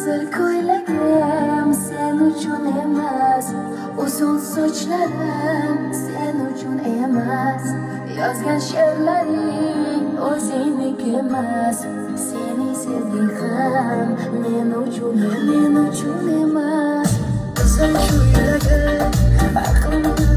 qizil ko'ylagim sen uchun emas, uzun sochlarim sen uchun emas, yozgan she'rlaring o'zingniki emas, seni sevging ham men uchun emas. Qizil ko'ylagim aqlimni